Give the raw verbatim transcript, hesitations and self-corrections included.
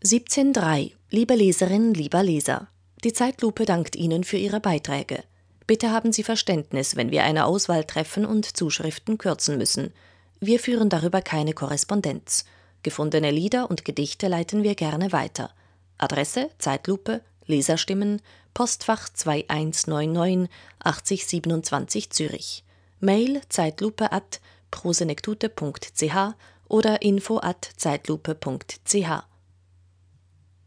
siebzehn Komma drei Liebe Leserin, lieber Leser, die Zeitlupe dankt Ihnen für Ihre Beiträge. Bitte haben Sie Verständnis, wenn wir eine Auswahl treffen und Zuschriften kürzen müssen. Wir führen darüber keine Korrespondenz. Gefundene Lieder und Gedichte leiten wir gerne weiter. Adresse Zeitlupe, Leserstimmen, Postfach zwei eins neun neun achtzig siebenundzwanzig Zürich. Mail zeitlupe at prosenektute punkt c h oder info at zeitlupe punkt c h.